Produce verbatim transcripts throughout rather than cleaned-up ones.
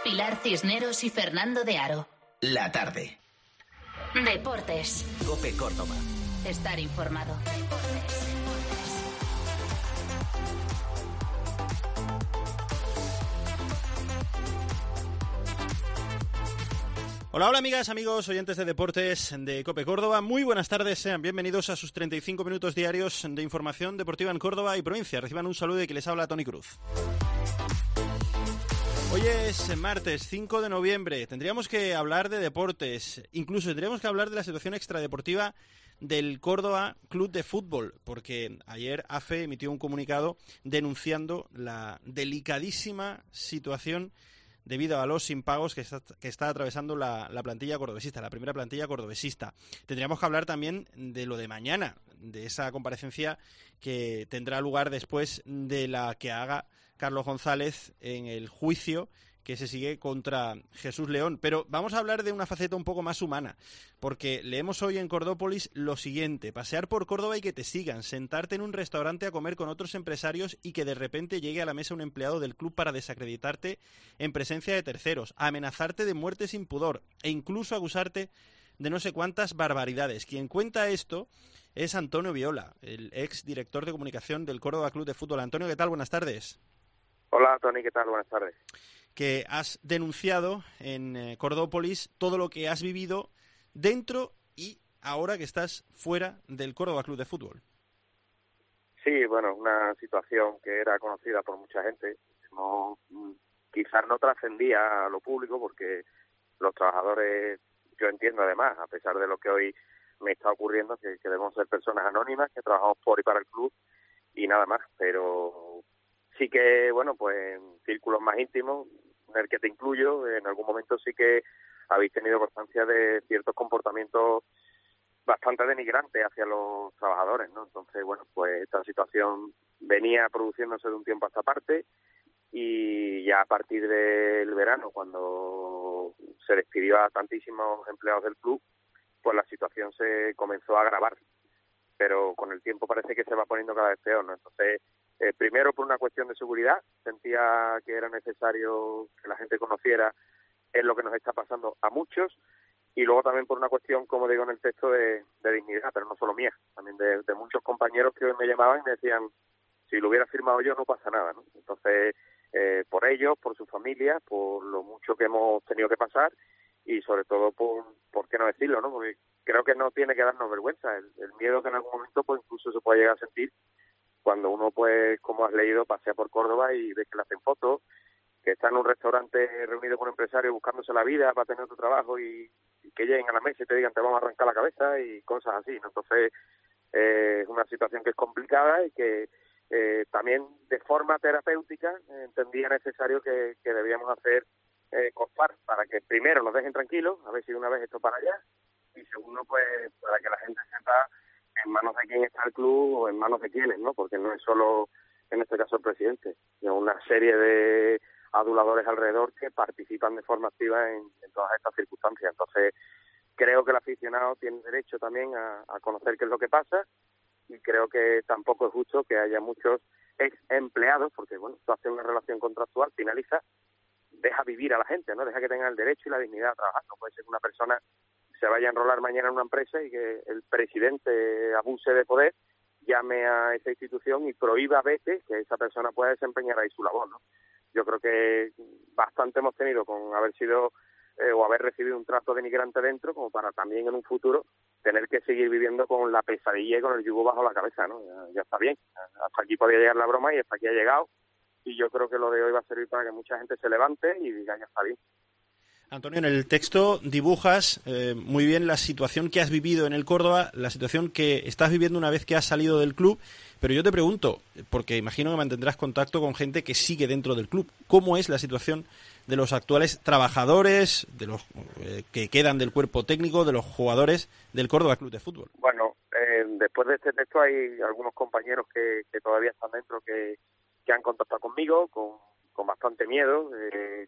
Pilar Cisneros y Fernando de Aro. La tarde. Deportes. COPE Córdoba. Estar informado. Hola, hola amigas, amigos, oyentes de deportes de COPE Córdoba. Muy buenas tardes, sean bienvenidos a sus treinta y cinco minutos diarios de información deportiva en Córdoba y provincia. Reciban un saludo y que les habla Toni Cruz. Hoy es martes cinco de noviembre, tendríamos que hablar de deportes, incluso tendríamos que hablar de la situación extradeportiva del Córdoba Club de Fútbol, porque ayer A F E emitió un comunicado denunciando la delicadísima situación debido a los impagos que está, que está atravesando la, la plantilla cordobesista, la primera plantilla cordobesista. Tendríamos que hablar también de lo de mañana, de esa comparecencia que tendrá lugar después de la que haga Carlos González en el juicio que se sigue contra Jesús León. Pero vamos a hablar de una faceta un poco más humana, porque leemos hoy en Cordópolis lo siguiente: pasear por Córdoba y que te sigan, sentarte en un restaurante a comer con otros empresarios y que de repente llegue a la mesa un empleado del club para desacreditarte en presencia de terceros, amenazarte de muerte sin pudor e incluso acusarte de no sé cuántas barbaridades. Quien cuenta esto es Antonio Viola, el ex director de comunicación del Córdoba Club de Fútbol. Antonio, ¿qué tal? Buenas tardes. Hola, Toni, ¿qué tal? Buenas tardes. Que has denunciado en eh, Cordópolis todo lo que has vivido dentro y ahora que estás fuera del Córdoba Club de Fútbol. Sí, bueno, una situación que era conocida por mucha gente. No, quizás no trascendía a lo público porque los trabajadores, yo entiendo además, a pesar de lo que hoy me está ocurriendo, que, que debemos ser personas anónimas, que trabajamos por y para el club y nada más, pero sí que, bueno, pues en círculos más íntimos, en el que te incluyo, en algún momento sí que habéis tenido constancia de ciertos comportamientos bastante denigrantes hacia los trabajadores, ¿no? Entonces, bueno, pues esta situación venía produciéndose de un tiempo a esta parte y ya a partir del verano, cuando se despidió a tantísimos empleados del club, pues la situación se comenzó a agravar, pero con el tiempo parece que se va poniendo cada vez peor, ¿no? Entonces, Eh, primero por una cuestión de seguridad, sentía que era necesario que la gente conociera en lo que nos está pasando a muchos, y luego también por una cuestión, como digo en el texto, de, de dignidad, pero no solo mía, también de, de muchos compañeros que hoy me llamaban y me decían, si lo hubiera firmado yo no pasa nada, ¿no? Entonces, eh, por ellos, por su familia, por lo mucho que hemos tenido que pasar y sobre todo por, por qué no decirlo, ¿no? Porque creo que no tiene que darnos vergüenza, el, el miedo que en algún momento pues incluso se puede llegar a sentir cuando uno, pues, como has leído, pasea por Córdoba y ves que le hacen fotos, que está en un restaurante reunido con un empresario buscándose la vida para tener otro trabajo y, y que lleguen a la mesa y te digan te vamos a arrancar la cabeza y cosas así, ¿no? Entonces, eh, es una situación que es complicada y que eh, también de forma terapéutica eh, entendía necesario que, que debíamos hacer eh, COSPAR para que primero nos dejen tranquilos, a ver si de una vez esto para allá, y segundo, pues, para que la gente sepa en manos de quién está el club o en manos de quiénes, ¿no? Porque no es solo, en este caso, el presidente, sino una serie de aduladores alrededor que participan de forma activa en, en todas estas circunstancias. Entonces, creo que el aficionado tiene derecho también a, a conocer qué es lo que pasa y creo que tampoco es justo que haya muchos ex empleados, porque, bueno, tú haces una relación contractual, finaliza, deja vivir a la gente, ¿no? Deja que tengan el derecho y la dignidad de trabajar. No puede ser que una persona se vaya a enrolar mañana en una empresa y que el presidente abuse de poder, llame a esa institución y prohíba veces que esa persona pueda desempeñar ahí su labor, ¿no? Yo creo que bastante hemos tenido con haber sido eh, o haber recibido un trato denigrante dentro como para también en un futuro tener que seguir viviendo con la pesadilla y con el yugo bajo la cabeza, ¿no? Ya, ya está bien, hasta aquí podía llegar la broma y hasta aquí ha llegado, y yo creo que lo de hoy va a servir para que mucha gente se levante y diga ya está bien. Antonio, en el texto dibujas eh, muy bien la situación que has vivido en el Córdoba, la situación que estás viviendo una vez que has salido del club, pero yo te pregunto, porque imagino que mantendrás contacto con gente que sigue dentro del club, ¿cómo es la situación de los actuales trabajadores, de los eh, que quedan del cuerpo técnico, de los jugadores del Córdoba Club de Fútbol? Bueno, eh, después de este texto hay algunos compañeros que, que todavía están dentro que, que han contactado conmigo con, con bastante miedo, eh,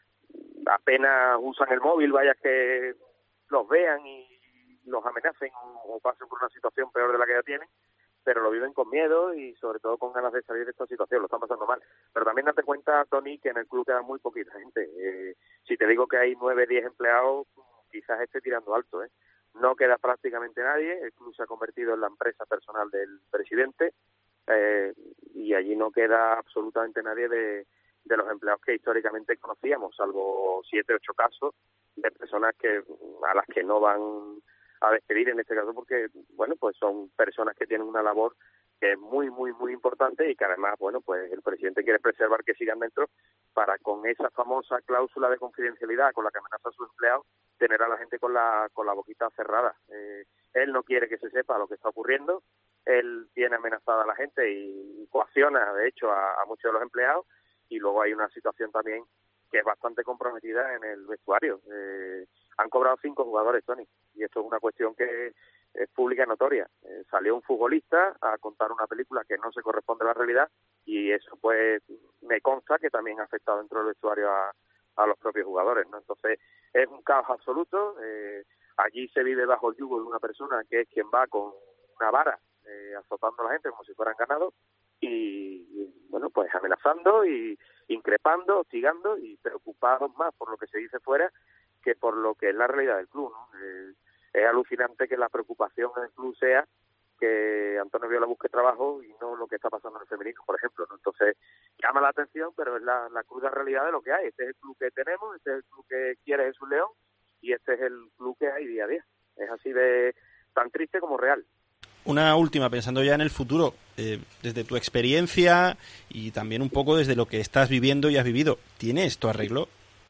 apenas usan el móvil, vaya que los vean y los amenacen o, o pasen por una situación peor de la que ya tienen. pero lo viven con miedo y sobre todo con ganas de salir de esta situación, lo están pasando mal. Pero también date cuenta, Tony, que en el club queda muy poquita gente. Eh, si te digo que hay nueve, diez empleados, quizás esté tirando alto, ¿eh? No queda prácticamente nadie, el club se ha convertido en la empresa personal del presidente, eh, y allí no queda absolutamente nadie de, de los empleados que históricamente conocíamos, salvo siete, ocho casos de personas que a las que no van a despedir en este caso porque, bueno, pues son personas que tienen una labor que es muy, muy, muy importante y que además, bueno, pues el presidente quiere preservar que sigan dentro para con esa famosa cláusula de confidencialidad con la que amenaza a sus empleados, tener a la gente con la con la boquita cerrada. Eh, él no quiere que se sepa lo que está ocurriendo, él tiene amenazada a la gente y, y coacciona, de hecho, a, a muchos de los empleados, y luego hay una situación también que es bastante comprometida en el vestuario. Eh, han cobrado cinco jugadores, Tony, y esto es una cuestión que es pública y notoria. Eh, salió un futbolista a contar una película que no se corresponde a la realidad y eso pues me consta que también ha afectado dentro del vestuario a, a los propios jugadores, ¿no? Entonces es un caos absoluto. Eh, allí se vive bajo el yugo de una persona que es quien va con una vara eh, azotando a la gente como si fueran ganados y, y bueno, pues amenazando y increpando, hostigando y preocupados más por lo que se dice fuera que por lo que es la realidad del club, ¿no? Eh, es alucinante que la preocupación en el club sea que Antonio Viola busque trabajo y no lo que está pasando en el femenino, por ejemplo, ¿no? Entonces, llama la atención, pero es la, la cruda realidad de lo que hay. Este es el club que tenemos, este es el club que quiere Jesús León y este es el club que hay día a día. Es así de tan triste como real. Una última, pensando ya en el futuro, eh, desde tu experiencia y también un poco desde lo que estás viviendo y has vivido, ¿tiene esto arreglo?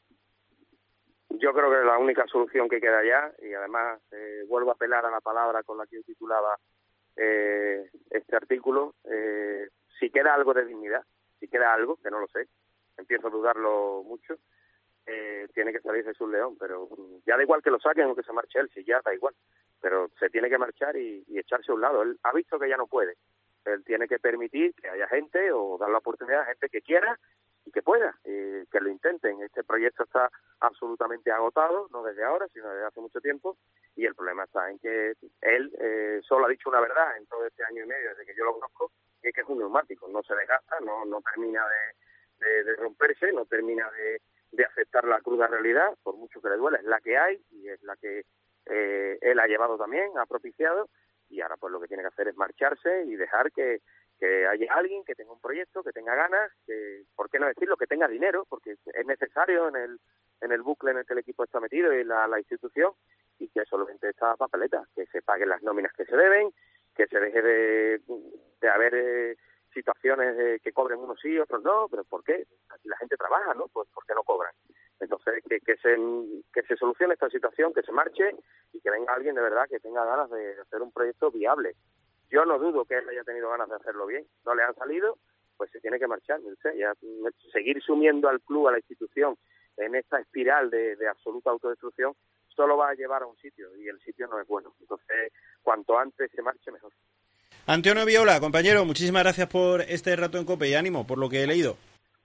Yo creo que es la única solución que queda ya y además eh, vuelvo a apelar a la palabra con la que yo titulaba eh, este artículo. Eh, si queda algo de dignidad, si queda algo, que no lo sé, empiezo a dudarlo mucho, eh, tiene que salir Jesús León, pero ya da igual que lo saquen o que se marche él, si ya da igual, pero se tiene que marchar y, y echarse a un lado. Él ha visto que ya no puede, él tiene que permitir que haya gente o dar la oportunidad a gente que quiera y que pueda, eh, que lo intenten. Este proyecto está absolutamente agotado, no desde ahora, sino desde hace mucho tiempo, y el problema está en que él eh, solo ha dicho una verdad en todo este año y medio desde que yo lo conozco, y es que es un neumático, no se desgasta, no, no termina de, de, de romperse, no termina de, de aceptar la cruda realidad, por mucho que le duela, es la que hay y es la que eh, él ha llevado también, ha propiciado, y ahora pues lo que tiene que hacer es marcharse y dejar que que haya alguien que tenga un proyecto, que tenga ganas, que, ¿por qué no decirlo?, que tenga dinero, porque es necesario en el en el bucle en el que el equipo está metido y la, la institución, y que solamente esta papeleta, que se paguen las nóminas que se deben, que se deje de, de haber eh, situaciones de que cobren unos sí, otros no, pero ¿por qué? Aquí la gente trabaja, ¿no? Pues ¿por qué no cobran? Entonces, que, que, se, que se solucione esta situación, que se marche y que venga alguien de verdad que tenga ganas de hacer un proyecto viable. Yo no dudo que él haya tenido ganas de hacerlo bien, no le han salido, pues se tiene que marchar, no sé, ya seguir sumiendo al club, a la institución, en esta espiral de, de absoluta autodestrucción, solo va a llevar a un sitio, y el sitio no es bueno. Entonces, cuanto antes se marche, mejor. Antonio Viola, compañero, muchísimas gracias por este rato en COPE y ánimo por lo que he leído.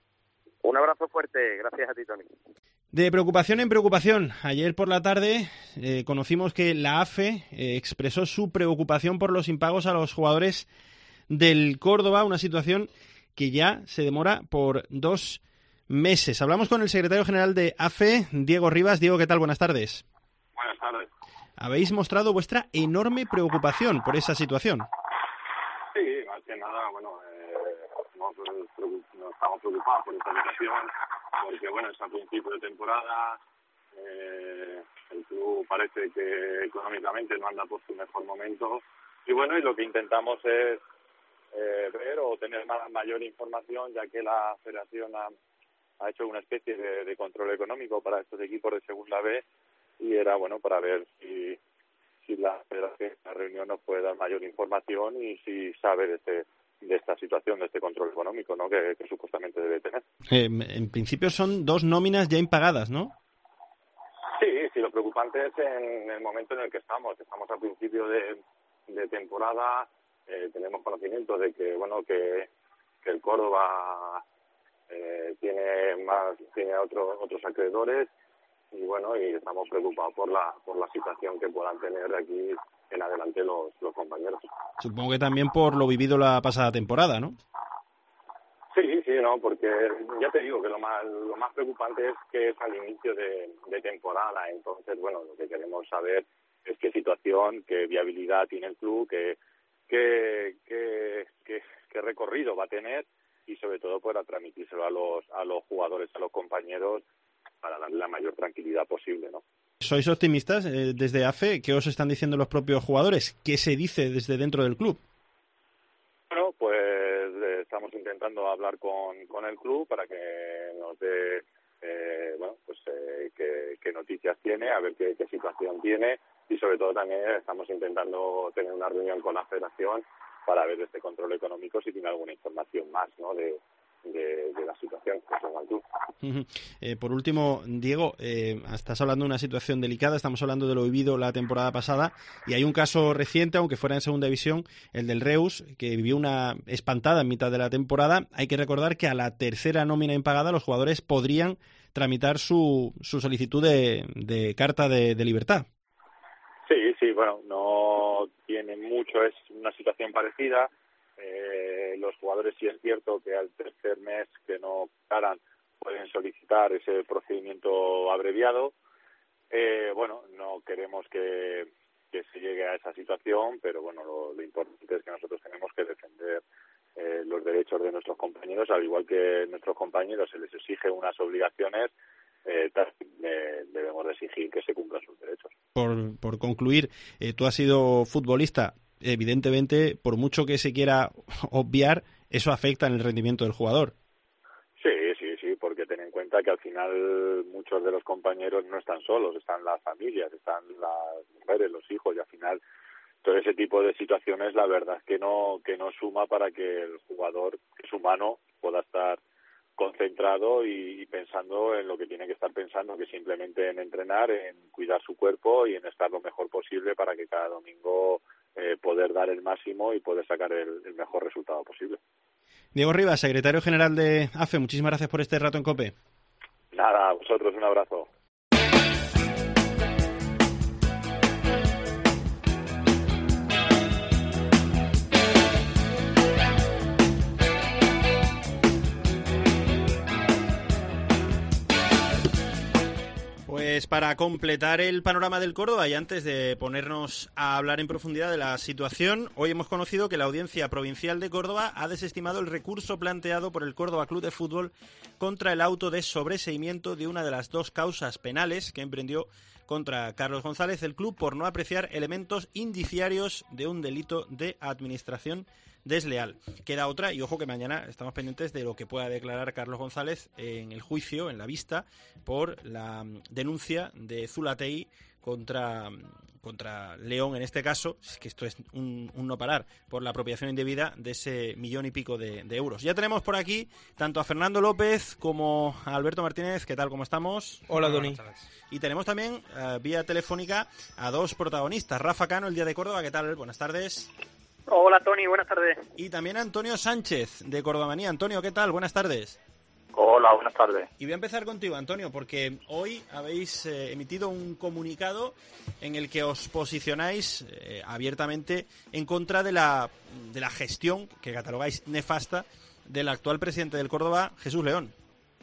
Un abrazo fuerte, gracias a ti, Tony. De preocupación en preocupación, ayer por la tarde eh, conocimos que la A F E eh, expresó su preocupación por los impagos a los jugadores del Córdoba, una situación que ya se demora por dos meses. Hablamos con el secretario general de A F E, Diego Rivas. Diego, ¿qué tal? Buenas tardes. Buenas tardes. Habéis mostrado vuestra enorme preocupación por esa situación. Sí, más que nada, bueno, eh, nos, nos estamos preocupados por esta situación, porque bueno, es a principio de temporada, eh, el club parece que económicamente no anda por su mejor momento, y bueno, y lo que intentamos es eh, ver o tener más, mayor información, ya que la federación ha, ha hecho una especie de, de control económico para estos equipos de Segunda B, y era bueno para ver si, si la federación, la reunión nos puede dar mayor información y si sabe de este de esta situación, de este control económico, ¿no? que, que supuestamente debe tener. Eh, en principio son dos nóminas ya impagadas, ¿no? Sí, sí, lo preocupante es en el momento en el que estamos. Estamos a principio de, de temporada, eh, tenemos conocimiento de que, bueno, que, que el Córdoba eh, tiene más, tiene otros otros acreedores, y bueno, y estamos preocupados por la por la situación que puedan tener de aquí en adelante los, los compañeros. Supongo que también por lo vivido la pasada temporada, ¿no? Sí, sí, no, porque ya te digo que lo más lo más preocupante es que es al inicio de, de temporada, entonces, bueno, lo que queremos saber es qué situación, qué viabilidad tiene el club, qué, qué, qué, qué, qué recorrido va a tener y sobre todo para transmitírselo a los a los jugadores, a los compañeros, para darle la mayor tranquilidad posible, ¿no? ¿Sois optimistas eh, desde A F E? ¿Qué os están diciendo los propios jugadores? ¿Qué se dice desde dentro del club? Bueno, pues eh, estamos intentando hablar con, con el club para que nos dé, eh, bueno, pues eh, qué, qué noticias tiene, a ver qué, qué situación tiene y sobre todo también estamos intentando tener una reunión con la federación para ver este control económico si tiene alguna información más, ¿no?, de, de, de la situación que tenga el club. Uh-huh. Eh, por último, Diego, eh, estás hablando de una situación delicada, estamos hablando de lo vivido la temporada pasada y hay un caso reciente, aunque fuera en segunda división, el del Reus, que vivió una espantada en mitad de la temporada. Hay que recordar que a la tercera nómina impagada los jugadores podrían tramitar su, su solicitud de, de carta de, de libertad. Sí, sí, bueno, no tiene mucho, es una situación parecida. Eh, los jugadores sí es cierto que al tercer mes que no paran pueden solicitar ese procedimiento abreviado. Eh, bueno, no queremos que, que se llegue a esa situación, pero bueno, lo, lo importante es que nosotros tenemos que defender eh, los derechos de nuestros compañeros, al igual que nuestros compañeros se les exige unas obligaciones, eh, eh, debemos de exigir que se cumplan sus derechos. Por, por concluir, eh, tú has sido futbolista. Evidentemente, por mucho que se quiera obviar, eso afecta en el rendimiento del jugador. Sí, sí, sí, porque ten en cuenta que al final muchos de los compañeros no están solos, están las familias, están las mujeres, los hijos, y al final todo ese tipo de situaciones la verdad es que no, que no suma para que el jugador, que es humano, pueda estar concentrado y, y pensando en lo que tiene que estar pensando, que simplemente en entrenar, en cuidar su cuerpo y en estar lo mejor posible para que cada domingo eh, poder dar el máximo y poder sacar el, el mejor resultado posible. Diego Rivas, secretario general de A F E, muchísimas gracias por este rato en COPE. Nada, a vosotros un abrazo. Pues para completar el panorama del Córdoba y antes de ponernos a hablar en profundidad de la situación, hoy hemos conocido que la Audiencia Provincial de Córdoba ha desestimado el recurso planteado por el Córdoba Club de Fútbol contra el auto de sobreseimiento de una de las dos causas penales que emprendió contra Carlos González el club por no apreciar elementos indiciarios de un delito de administración desleal. Queda otra, y ojo que mañana estamos pendientes de lo que pueda declarar Carlos González en el juicio, en la vista, por la denuncia de Zulatei contra, contra León, en este caso, es que esto es un, un no parar, por la apropiación indebida de ese millón y pico de, de euros. Ya tenemos por aquí tanto a Fernando López como a Alberto Martínez. ¿Qué tal? ¿Cómo estamos? Hola, Doni. Y tenemos también uh, vía telefónica a dos protagonistas. Rafa Cano, el Día de Córdoba. ¿Qué tal? Buenas tardes. Hola, Tony, buenas tardes. Y también Antonio Sánchez, de Cordobanía. Antonio, ¿qué tal? Buenas tardes. Hola, buenas tardes. Y voy a empezar contigo, Antonio, porque hoy habéis eh, emitido un comunicado en el que os posicionáis eh, abiertamente en contra de la, de la gestión que catalogáis nefasta del actual presidente del Córdoba, Jesús León.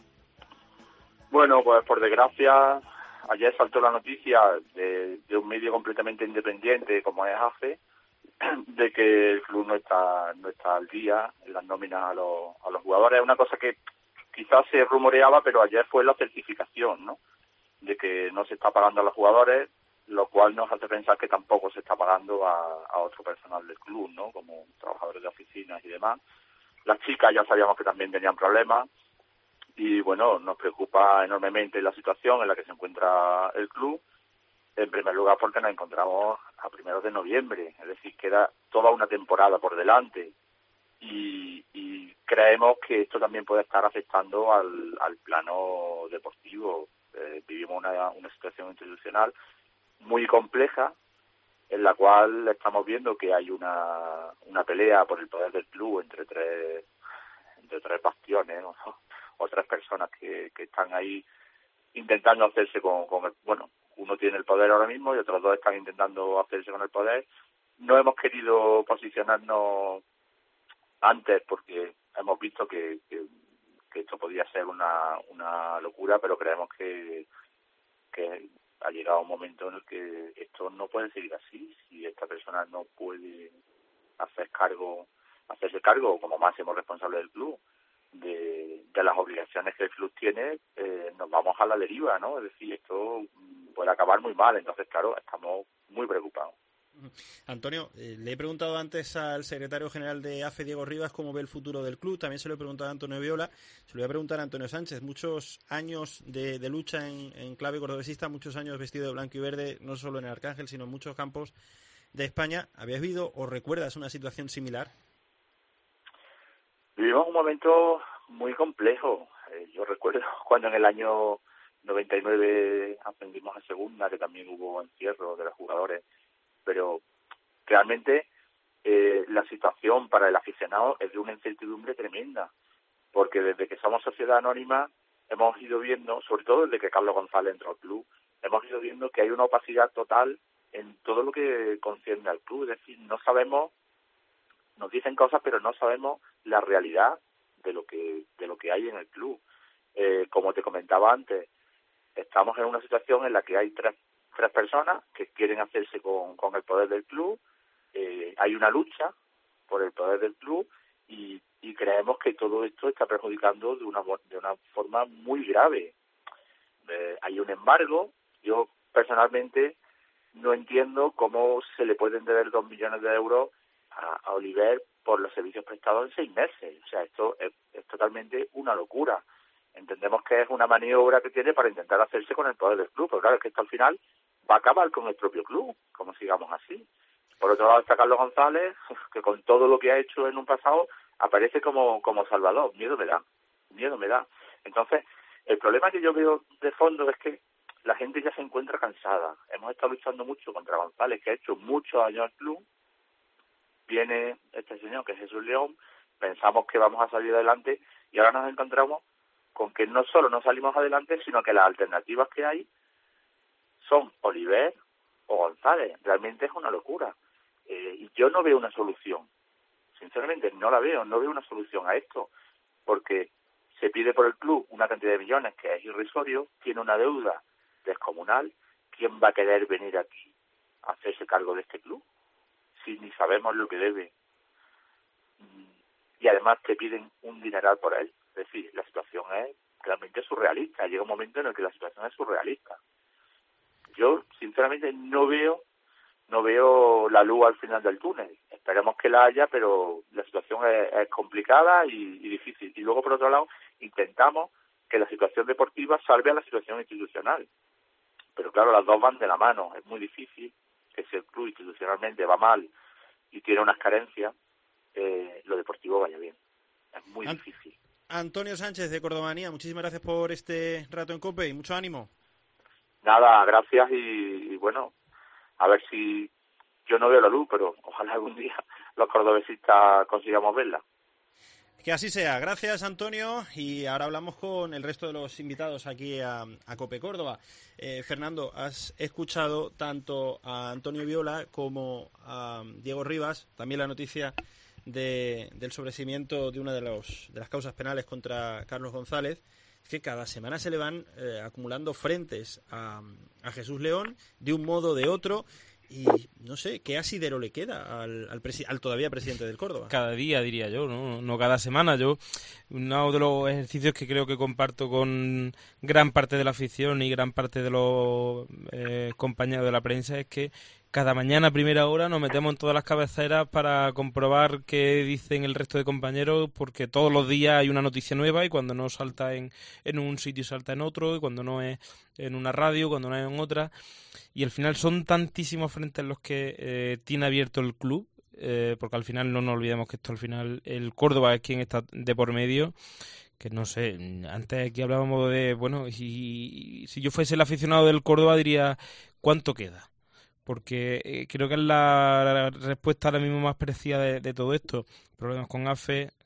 Bueno, pues por desgracia, ayer saltó la noticia de, de un medio completamente independiente como es A F E, de que el club no está no está al día en las nóminas a los, a los jugadores. Es una cosa que quizás se rumoreaba, pero ayer fue la certificación, ¿no?, de que no se está pagando a los jugadores, lo cual nos hace pensar que tampoco se está pagando a, a otro personal del club, ¿no?, como trabajadores de oficinas y demás. Las chicas ya sabíamos que también tenían problemas y, bueno, nos preocupa enormemente la situación en la que se encuentra el club. En primer lugar, porque nos encontramos a primeros de noviembre, es decir, queda toda una temporada por delante y, y creemos que esto también puede estar afectando al, al plano deportivo. Eh, vivimos una, una situación institucional muy compleja en la cual estamos viendo que hay una, una pelea por el poder del club entre tres, entre tres bastiones, ¿no?, o tres personas que, que están ahí intentando hacerse con, con el, bueno, uno tiene el poder ahora mismo y otros dos están intentando hacerse con el poder. No hemos querido posicionarnos antes porque hemos visto que, que, que esto podía ser una, una locura, pero creemos que, que ha llegado un momento en el que esto no puede seguir así. Si esta persona no puede hacer cargo, hacerse cargo como máximo responsable del club de, de las obligaciones que el club tiene, eh, nos vamos a la deriva, ¿no? Es decir, esto puede acabar muy mal. Entonces, claro, estamos muy preocupados. Antonio, eh, le he preguntado antes al secretario general de A F E, Diego Rivas, cómo ve el futuro del club. También se lo he preguntado a Antonio Viola. Se lo voy a preguntar a Antonio Sánchez. Muchos años de, de lucha en, en clave cordobesista, muchos años vestido de blanco y verde, no solo en el Arcángel, sino en muchos campos de España. ¿Habías vivido o recuerdas una situación similar? Vivimos un momento muy complejo. Eh, yo recuerdo cuando en el año noventa y nueve ascendimos a segunda, que también hubo encierro de los jugadores, pero realmente eh, la situación para el aficionado es de una incertidumbre tremenda, porque desde que somos sociedad anónima hemos ido viendo, sobre todo desde que Carlos González entró al club, hemos ido viendo que hay una opacidad total en todo lo que concierne al club. Es decir, no sabemos, nos dicen cosas, pero no sabemos la realidad de lo que de lo que hay en el club. Eh, como te comentaba antes, estamos en una situación en la que hay tres tres personas que quieren hacerse con, con el poder del club. Eh, hay una lucha por el poder del club y, y creemos que todo esto está perjudicando de una de una forma muy grave. Eh, hay un embargo. Yo personalmente no entiendo cómo se le pueden deber dos millones de euros a, a Oliver por los servicios prestados en seis meses. O sea, esto es, es totalmente una locura. Entendemos que es una maniobra que tiene para intentar hacerse con el poder del club, pero claro, es que esto al final va a acabar con el propio club, como sigamos así. Por otro lado está Carlos González, que con todo lo que ha hecho en un pasado aparece como, como salvador. Miedo me da, miedo me da. Entonces, el problema que yo veo de fondo es que la gente ya se encuentra cansada. Hemos estado luchando mucho contra González, que ha hecho muchos años al club. Viene este señor, que es Jesús León, pensamos que vamos a salir adelante y ahora nos encontramos con que no solo no salimos adelante, sino que las alternativas que hay son Oliver o González. Realmente es una locura. Eh, y yo no veo una solución. Sinceramente, no la veo. No veo una solución a esto. Porque se pide por el club una cantidad de millones que es irrisorio, tiene una deuda descomunal. ¿Quién va a querer venir aquí a hacerse cargo de este club si ni sabemos lo que debe? Y además te piden un dineral por él. Es decir, la situación es realmente surrealista. Llega un momento en el que la situación es surrealista. Yo, sinceramente, no veo no veo la luz al final del túnel. Esperemos que la haya, pero la situación es, es complicada y, y difícil. Y luego, por otro lado, intentamos que la situación deportiva salve a la situación institucional. Pero claro, las dos van de la mano. Es muy difícil que si el club institucionalmente va mal y tiene unas carencias, eh, lo deportivo vaya bien. Es muy Ant- difícil. Antonio Sánchez de Cordobanía, muchísimas gracias por este rato en COPE y mucho ánimo. Nada, gracias y, y bueno, a ver si yo no veo la luz, pero ojalá algún día los cordobesistas consigamos verla. Que así sea. Gracias, Antonio. Y ahora hablamos con el resto de los invitados aquí a, a COPE Córdoba. Eh, Fernando, has escuchado tanto a Antonio Viola como a Diego Rivas, también la noticia de, del sobreseimiento de una de, los, de las causas penales contra Carlos González. Es que cada semana se le van eh, acumulando frentes a, a Jesús León de un modo o de otro. Y no sé, ¿qué asidero le queda al, al, presi- al todavía presidente del Córdoba? Cada día, diría yo, ¿no? No cada semana. Yo, uno de los ejercicios que creo que comparto con gran parte de la afición y gran parte de los eh, compañeros de la prensa es que cada mañana a primera hora nos metemos en todas las cabeceras para comprobar qué dicen el resto de compañeros, porque todos los días hay una noticia nueva y cuando no salta en, en un sitio salta en otro, y cuando no es en una radio, cuando no es en otra. Y al final son tantísimos frentes los que eh, tiene abierto el club, eh, porque al final no nos olvidemos que esto al final el Córdoba es quien está de por medio, que no sé, antes aquí hablábamos de, bueno, si, si yo fuese el aficionado del Córdoba diría, ¿cuánto queda? Porque eh, creo que es la respuesta ahora mismo más precisa de, de todo esto. Problemas con A F E,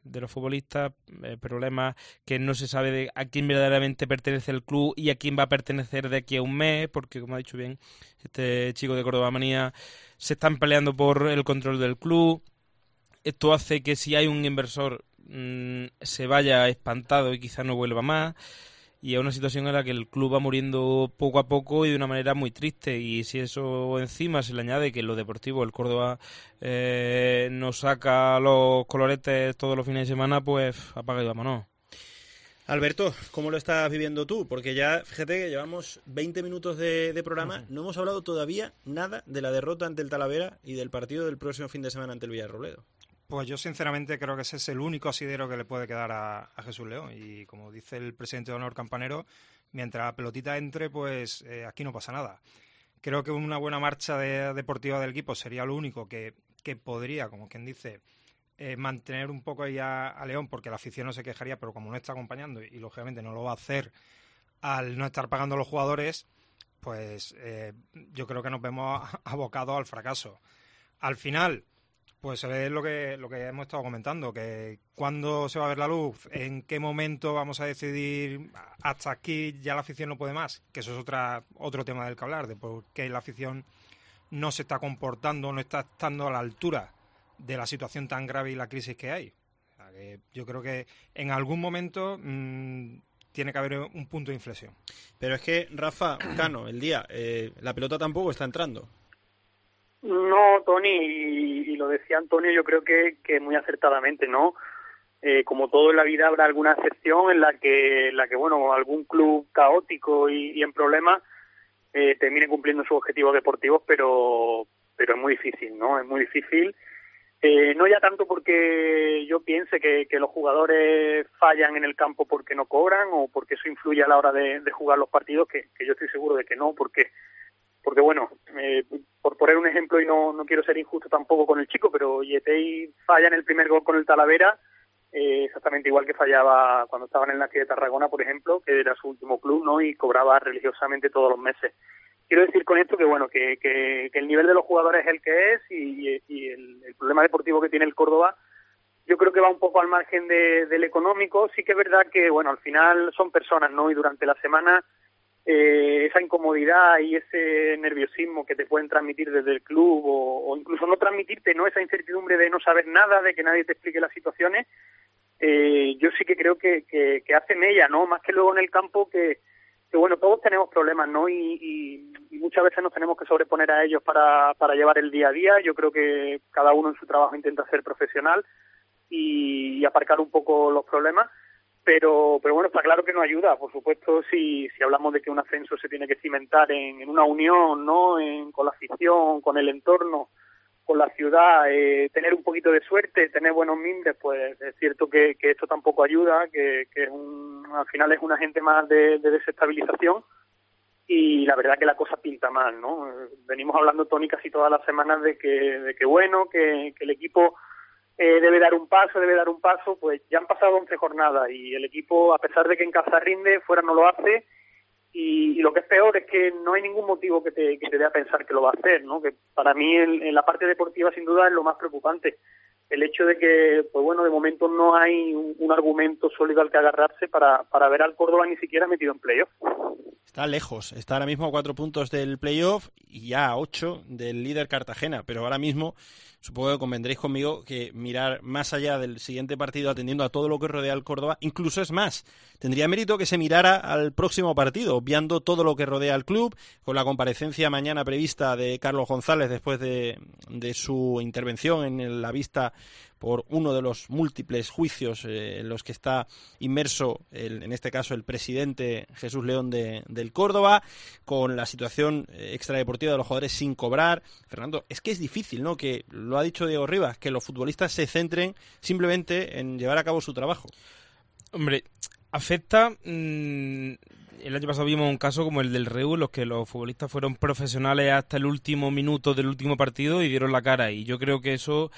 de los futbolistas, eh, problemas que no se sabe de a quién verdaderamente pertenece el club y a quién va a pertenecer de aquí a un mes, porque como ha dicho bien este chico de Córdoba Manía, se están peleando por el control del club. Esto hace que si hay un inversor mmm, se vaya espantado y quizás no vuelva más. Y es una situación en la que el club va muriendo poco a poco y de una manera muy triste. Y si eso encima se le añade que en lo deportivo el Córdoba eh, nos saca los coloretes todos los fines de semana, pues apaga y vámonos. Alberto, ¿cómo lo estás viviendo tú? Porque ya, fíjate que llevamos veinte minutos de, de programa, uh-huh. no hemos hablado todavía nada de la derrota ante el Talavera y del partido del próximo fin de semana ante el Villarrobledo. Pues yo sinceramente creo que ese es el único asidero que le puede quedar a, a Jesús León. Y como dice el presidente de honor Campanero, mientras la pelotita entre, pues eh, aquí no pasa nada. Creo que una buena marcha de, deportiva del equipo sería lo único que, que podría, como quien dice, eh, mantener un poco ahí a, a León, porque la afición no se quejaría, pero como no está acompañando y, y lógicamente no lo va a hacer al no estar pagando a los jugadores, pues eh, yo creo que nos vemos abocados al fracaso. Al final, pues es lo que lo que hemos estado comentando, que cuándo se va a ver la luz, en qué momento vamos a decidir hasta aquí ya la afición no puede más, que eso es otra otro tema del que hablar, de por qué la afición no se está comportando, no está estando a la altura de la situación tan grave y la crisis que hay. O sea, que yo creo que en algún momento mmm, tiene que haber un punto de inflexión. Pero es que, Rafa, Cano, el día, eh, la pelota tampoco está entrando. No, Tony, y, y lo decía Antonio, yo creo que, que muy acertadamente, ¿no? Eh, como todo en la vida habrá alguna excepción en la que, en la que bueno, algún club caótico y, y en problemas eh, termine cumpliendo sus objetivos deportivos, pero pero es muy difícil, ¿no? Es muy difícil. Eh, no ya tanto porque yo piense que, que los jugadores fallan en el campo porque no cobran o porque eso influye a la hora de, de jugar los partidos, que, que yo estoy seguro de que no, porque porque bueno, eh, por poner un ejemplo, y no, no quiero ser injusto tampoco con el chico, pero Yetey falla en el primer gol con el Talavera, eh, exactamente igual que fallaba cuando estaba en el Nástic de Tarragona, por ejemplo, que era su último club, ¿no? Y cobraba religiosamente todos los meses. Quiero decir con esto que bueno, que, que, que el nivel de los jugadores es el que es y, y el, el problema deportivo que tiene el Córdoba, yo creo que va un poco al margen de, del económico. Sí que es verdad que bueno, al final son personas, ¿no? Y durante la semana Eh, esa incomodidad y ese nerviosismo que te pueden transmitir desde el club o, o incluso no transmitirte, no esa incertidumbre de no saber nada, de que nadie te explique las situaciones, eh, yo sí que creo que, que, que hace mella, ¿no? Más que luego en el campo que, que bueno, todos tenemos problemas, ¿no? Y, y, y muchas veces nos tenemos que sobreponer a ellos para, para llevar el día a día. Yo creo que cada uno en su trabajo intenta ser profesional y, y aparcar un poco los problemas. Pero pero bueno, está claro que no ayuda, por supuesto, si si hablamos de que un ascenso se tiene que cimentar en, en una unión, ¿no? En, con la afición, con el entorno, con la ciudad, eh, tener un poquito de suerte, tener buenos mimbres, pues es cierto que, que esto tampoco ayuda, que, que es un, al final es un agente más de, de desestabilización y la verdad que la cosa pinta mal, ¿no? Venimos hablando, Tony, casi todas las semanas de que, de que bueno, que, que el equipo Eh, debe dar un paso, debe dar un paso, pues ya han pasado once jornadas y el equipo, a pesar de que en casa rinde, fuera no lo hace y, y lo que es peor es que no hay ningún motivo que te, que te dé a pensar que lo va a hacer, ¿no? Que para mí en, en la parte deportiva sin duda es lo más preocupante, el hecho de que, pues bueno, de momento no hay un, un argumento sólido al que agarrarse para, para ver al Córdoba ni siquiera metido en playoff. Está lejos, está ahora mismo a cuatro puntos del playoff y ya a ocho del líder Cartagena, pero ahora mismo supongo que convendréis conmigo que mirar más allá del siguiente partido atendiendo a todo lo que rodea al Córdoba, incluso es más, tendría mérito que se mirara al próximo partido, obviando todo lo que rodea al club, con la comparecencia mañana prevista de Carlos González después de, de su intervención en la vista por uno de los múltiples juicios eh, en los que está inmerso, el, en este caso, el presidente Jesús León de, del Córdoba, con la situación eh, extradeportiva de los jugadores sin cobrar. Fernando, es que es difícil, ¿no?, que, lo ha dicho Diego Rivas, que los futbolistas se centren simplemente en llevar a cabo su trabajo. Hombre, afecta... Mmm... El año pasado vimos un caso como el del Reus, en los que los futbolistas fueron profesionales hasta el último minuto del último partido y dieron la cara. Y yo creo que eso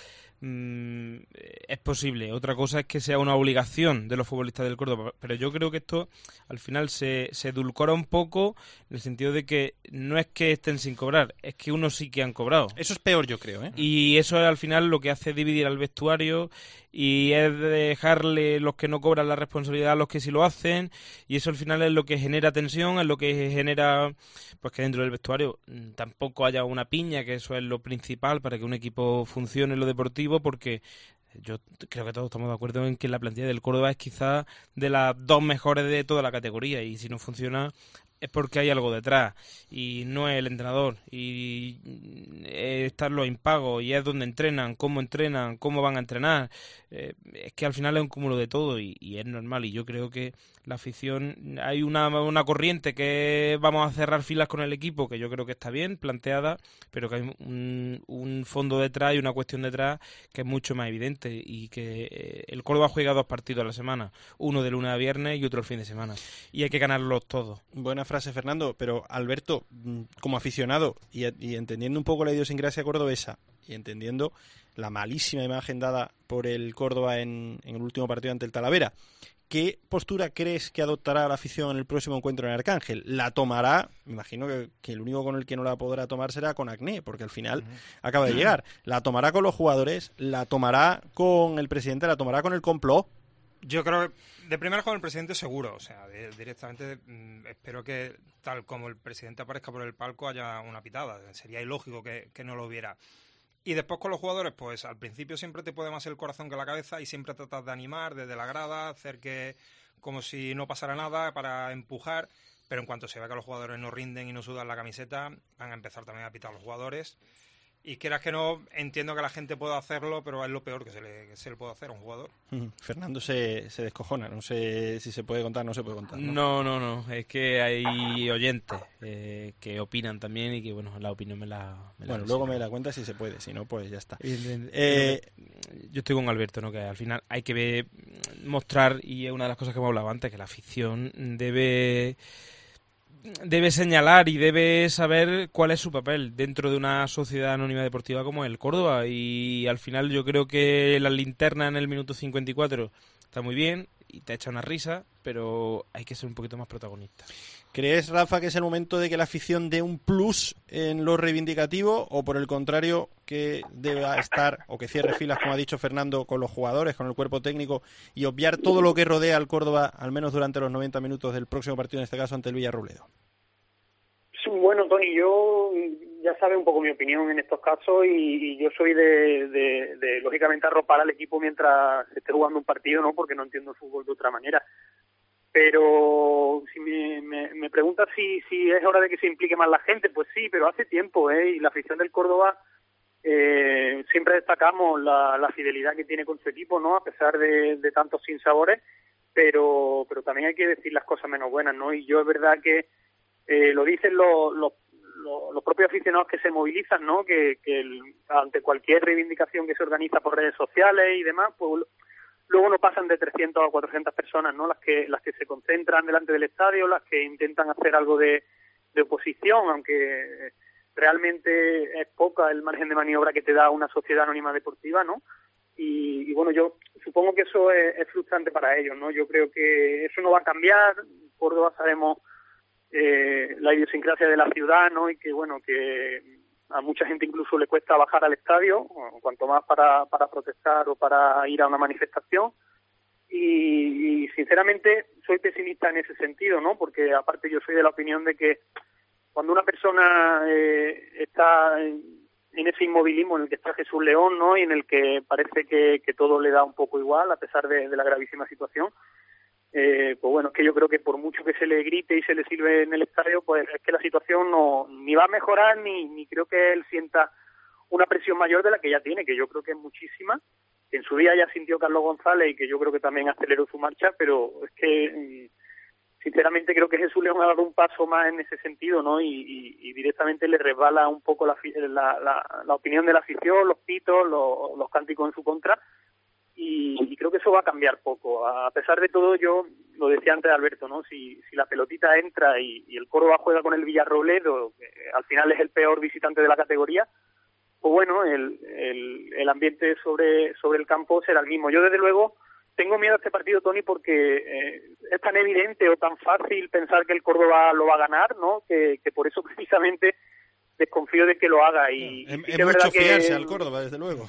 mmm, es posible. Otra cosa es que sea una obligación de los futbolistas del Córdoba, pero yo creo que esto al final se, se edulcora un poco en el sentido de que no es que estén sin cobrar, es que unos sí que han cobrado. Eso es peor, yo creo, ¿eh? Y eso al final lo que hace es dividir al vestuario y es dejarle los que no cobran la responsabilidad a los que sí lo hacen, y eso al final es lo que genera tensión, es lo que genera pues que dentro del vestuario tampoco haya una piña, que eso es lo principal para que un equipo funcione en lo deportivo, porque yo creo que todos estamos de acuerdo en que la plantilla del Córdoba es quizás de las dos mejores de toda la categoría, y si no funciona es porque hay algo detrás, y no es el entrenador, y están los impagos, y es donde entrenan, cómo entrenan, cómo van a entrenar. Eh, es que al final es un cúmulo de todo, y, y es normal, y yo creo que la afición, hay una, una corriente que vamos a cerrar filas con el equipo, que yo creo que está bien planteada, pero que hay un, un fondo detrás y una cuestión detrás que es mucho más evidente, y que eh, el Córdoba juega dos partidos a la semana, uno de lunes a viernes y otro el fin de semana, y hay que ganarlos todos. Buena frase, Fernando, pero Alberto, como aficionado y, y entendiendo un poco la idiosincrasia cordobesa y entendiendo la malísima imagen dada por el Córdoba en, en el último partido ante el Talavera, ¿qué postura crees que adoptará la afición en el próximo encuentro en Arcángel? ¿La tomará? Me imagino que, que el único con el que no la podrá tomar será con Acné, porque al final uh-huh. acaba de llegar. ¿La tomará con los jugadores? ¿La tomará con el presidente? ¿La tomará con el complot? Yo creo que de primera con el presidente seguro, o sea, de, directamente mmm, espero que tal como el presidente aparezca por el palco haya una pitada, sería ilógico que, que no lo hubiera. Y después con los jugadores, pues al principio siempre te puede más el corazón que la cabeza y siempre tratas de animar desde la grada, hacer que como si no pasara nada para empujar, pero en cuanto se vea que los jugadores no rinden y no sudan la camiseta, van a empezar también a pitar los jugadores. Y quieras que no, entiendo que la gente pueda hacerlo, pero es lo peor que se le, que se le puede hacer a un jugador. Mm, Fernando se, se descojona, no sé si se puede contar, no se puede contar. No, no, no, no. Es que hay oyentes eh, que opinan también, y que, bueno, la opinión me la... Me bueno, la luego me la cuentas si se puede, si no, pues ya está. Eh, eh, yo estoy con Alberto, ¿no? Que al final hay que ver, mostrar, y es una de las cosas que hemos hablado antes, que la afición debe... debe señalar y debe saber cuál es su papel dentro de una sociedad anónima deportiva como el Córdoba, y al final yo creo que la linterna en el minuto cincuenta y cuatro está muy bien y te echa una risa, pero hay que ser un poquito más protagonista. ¿Crees, Rafa, que es el momento de que la afición dé un plus en lo reivindicativo, o por el contrario que deba estar o que cierre filas, como ha dicho Fernando, con los jugadores, con el cuerpo técnico, y obviar todo lo que rodea al Córdoba, al menos durante los noventa minutos del próximo partido, en este caso ante el Villarrobledo? Bueno, Tony, yo ya sabes un poco mi opinión en estos casos, y, y yo soy de, de, de, lógicamente, arropar al equipo mientras esté jugando un partido, ¿no? Porque no entiendo el fútbol de otra manera. Pero si me, me, me preguntas si, si es hora de que se implique más la gente, pues sí, pero hace tiempo, ¿eh? Y la afición del Córdoba, eh, siempre destacamos la, la fidelidad que tiene con su equipo, ¿no? A pesar de, de tantos sinsabores, pero, pero también hay que decir las cosas menos buenas, ¿no? Y yo es verdad que eh, lo dicen los, los, los, los propios aficionados que se movilizan, ¿no? Que, que el, ante cualquier reivindicación que se organiza por redes sociales y demás, pues luego no pasan de trescientas a cuatrocientas personas, ¿no? Las que las que se concentran delante del estadio, las que intentan hacer algo de, de oposición, aunque realmente es poca el margen de maniobra que te da una sociedad anónima deportiva, ¿no? Y, y bueno, yo supongo que eso es, es frustrante para ellos, ¿no? Yo creo que eso no va a cambiar. En Córdoba sabemos eh, la idiosincrasia de la ciudad, ¿no? Y que, bueno, que a mucha gente incluso le cuesta bajar al estadio, cuanto más para, para protestar o para ir a una manifestación. Y, y sinceramente soy pesimista en ese sentido, ¿no? Porque aparte yo soy de la opinión de que cuando una persona eh, está en, en ese inmovilismo en el que está Jesús León, ¿no? Y en el que parece que, que todo le da un poco igual a pesar de, de la gravísima situación, eh, pues bueno, es que yo creo que por mucho que se le grite y se le sirve en el estadio, pues es que la situación no ni va a mejorar, ni, ni creo que él sienta una presión mayor de la que ya tiene, que yo creo que es muchísima, que en su día ya sintió Carlos González y que yo creo que también aceleró su marcha, pero es que sinceramente creo que Jesús León ha dado un paso más en ese sentido, ¿no? Y, y, y directamente le resbala un poco la, la, la, la opinión de la afición, los pitos, los, los cánticos en su contra, y, y creo que eso va a cambiar poco. A pesar de todo, yo lo decía antes Alberto, ¿no? Si, si la pelotita entra y, y el Córdoba juega con el Villarrobledo, que al final es el peor visitante de la categoría, pues bueno, el, el, el ambiente sobre, sobre el campo será el mismo. Yo desde luego tengo miedo a este partido, Tony, porque eh, es tan evidente o tan fácil pensar que el Córdoba lo va a ganar, ¿no? Que, que por eso precisamente desconfío de que lo haga. Y, es y sí es que mucho verdad fiarse que, al Córdoba, desde luego.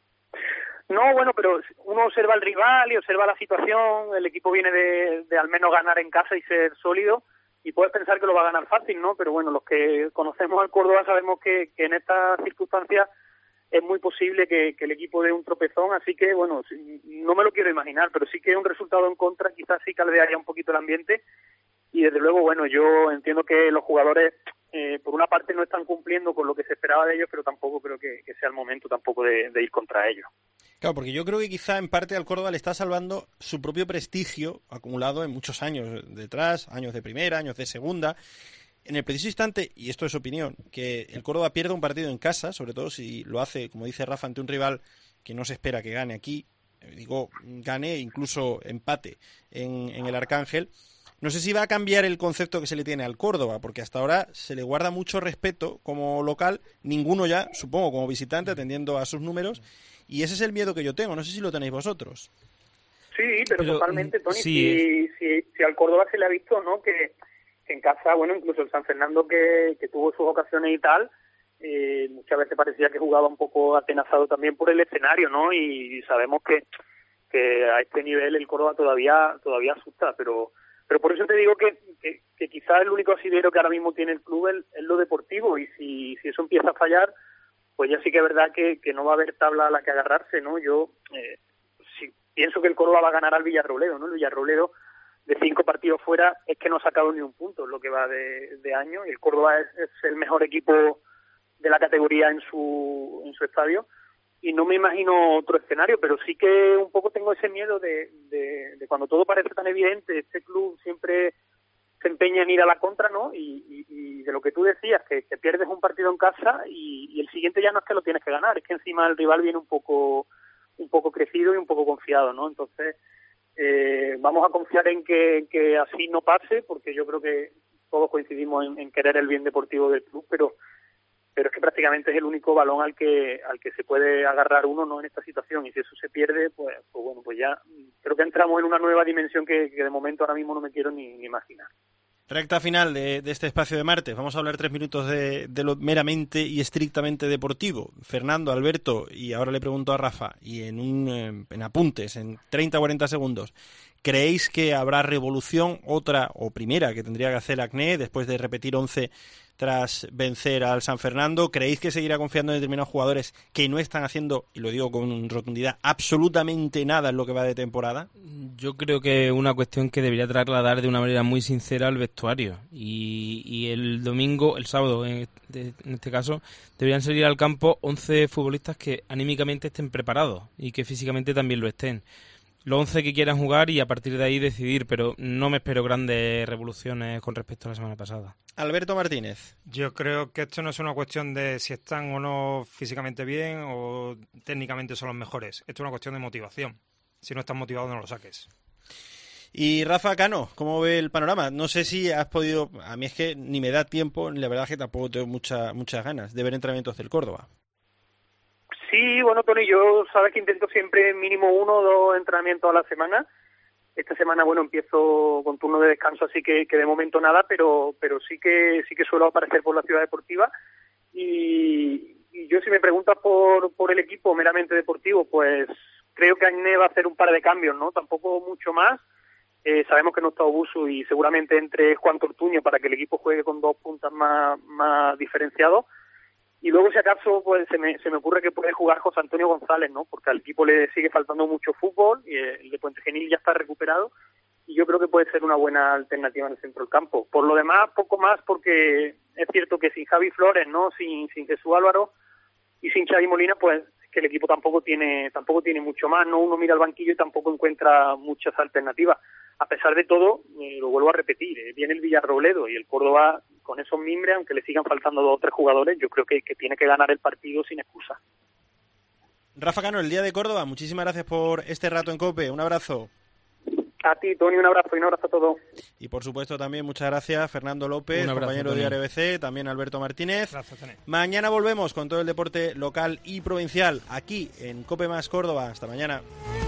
No, bueno, pero uno observa al rival y observa la situación, el equipo viene de, de al menos ganar en casa y ser sólido, y puedes pensar que lo va a ganar fácil, ¿no? Pero bueno, los que conocemos al Córdoba sabemos que, que en estas circunstancias es muy posible que, que el equipo dé un tropezón, así que bueno, no me lo quiero imaginar, pero sí que un resultado en contra quizás sí caldearía un poquito el ambiente, y desde luego, bueno, yo entiendo que los jugadores eh, por una parte no están cumpliendo con lo que se esperaba de ellos, pero tampoco creo que, que sea el momento tampoco de, de ir contra ellos. Claro, porque yo creo que quizá en parte al Córdoba le está salvando su propio prestigio acumulado en muchos años detrás, años de primera, años de segunda. En el preciso instante, y esto es opinión, que el Córdoba pierda un partido en casa, sobre todo si lo hace, como dice Rafa, ante un rival que no se espera que gane aquí, digo, gane, incluso empate en, en el Arcángel. No sé si va a cambiar el concepto que se le tiene al Córdoba, porque hasta ahora se le guarda mucho respeto como local, ninguno ya, supongo, como visitante, atendiendo a sus números, y ese es el miedo que yo tengo. No sé si lo tenéis vosotros. Sí, pero, pero totalmente, Tony, sí, si, si, si al Córdoba se le ha visto, ¿no?, que, que en casa, bueno, incluso el San Fernando que, que tuvo sus ocasiones y tal, eh, muchas veces parecía que jugaba un poco atenazado también por el escenario, ¿no?, y sabemos que, que a este nivel el Córdoba todavía todavía asusta, pero pero por eso te digo que, que, que quizás el único asidero que ahora mismo tiene el club es, es lo deportivo, y si, si eso empieza a fallar, pues ya sí que es verdad que, que no va a haber tabla a la que agarrarse, ¿no? Yo eh, sí, pienso que el Córdoba va a ganar al Villarrobledo, ¿no? El Villarrobledo, de cinco partidos fuera, es que no ha sacado ni un punto en lo que va de, de año, y el Córdoba es, es el mejor equipo de la categoría en su en su estadio, y no me imagino otro escenario, pero sí que un poco tengo ese miedo de, de, de cuando todo parece tan evidente, este club siempre se empeña en ir a la contra, ¿no? Y, y, y de lo que tú decías, que, que pierdes un partido en casa y, y el siguiente ya no es que lo tienes que ganar, es que encima el rival viene un poco un poco crecido y un poco confiado, ¿no? Entonces, eh, vamos a confiar en que, que así no pase, porque yo creo que todos coincidimos en, en querer el bien deportivo del club, pero pero es que prácticamente es el único balón al que al que se puede agarrar uno, no en esta situación, y si eso se pierde, pues, pues bueno, pues ya creo que entramos en una nueva dimensión que, que de momento ahora mismo no me quiero ni, ni imaginar. Recta final de, de este espacio de martes. Vamos a hablar tres minutos de, de lo meramente y estrictamente deportivo. Fernando, Alberto, y ahora le pregunto a Rafa, y en un eh, en apuntes, en treinta o cuarenta segundos, ¿creéis que habrá revolución, otra o primera que tendría que hacer A C N E después de repetir once tras vencer al San Fernando? ¿Creéis que seguirá confiando en determinados jugadores que no están haciendo, y lo digo con rotundidad, absolutamente nada en lo que va de temporada? Yo creo que es una cuestión que debería trasladar de una manera muy sincera al vestuario, y, y el domingo, el sábado en este, en este caso, deberían salir al campo once futbolistas que anímicamente estén preparados y que físicamente también lo estén. Los once que quieran jugar y a partir de ahí decidir, pero no me espero grandes revoluciones con respecto a la semana pasada. Alberto Martínez. Yo creo que esto no es una cuestión de si están o no físicamente bien o técnicamente son los mejores. Esto es una cuestión de motivación. Si no estás motivado, no lo saques. Y Rafa Cano, ¿cómo ve el panorama? No sé si has podido... A mí es que ni me da tiempo, ni la verdad es que tampoco tengo mucha, muchas ganas de ver entrenamientos del Córdoba. Sí, bueno, Tony, yo sabes que intento siempre mínimo uno o dos entrenamientos a la semana. Esta semana, bueno, empiezo con turno de descanso, así que, que de momento nada, pero pero sí que sí que suelo aparecer por la ciudad deportiva. Y, y yo, si me preguntas por por el equipo meramente deportivo, pues creo que A C N E va a hacer un par de cambios, ¿no? Tampoco mucho más. Eh, sabemos que no está Obusu y seguramente entre Juan Tortuño para que el equipo juegue con dos puntas más, más diferenciados. Y luego, si acaso, pues se me, se me ocurre que puede jugar José Antonio González, ¿no? Porque al equipo le sigue faltando mucho fútbol, y el de Puente Genil ya está recuperado, y yo creo que puede ser una buena alternativa en el centro del campo. Por lo demás, poco más, porque es cierto que sin Javi Flores, ¿no? Sin, sin Jesús Álvaro y sin Xavi Molina, pues es que el equipo tampoco tiene tampoco tiene mucho más, ¿no? Uno mira al banquillo y tampoco encuentra muchas alternativas. A pesar de todo, eh, lo vuelvo a repetir, eh, viene el Villarrobledo y el Córdoba con esos mimbres, aunque le sigan faltando dos o tres jugadores, yo creo que, que tiene que ganar el partido sin excusa. Rafa Cano, el día de Córdoba, muchísimas gracias por este rato en COPE. Un abrazo. A ti, Tony, un abrazo y un abrazo a todos. Y por supuesto también muchas gracias Fernando López, abrazo, compañero Tony. de Diario B C, también Alberto Martínez. Gracias, Tony. Mañana volvemos con todo el deporte local y provincial aquí en COPE Más Córdoba. Hasta mañana.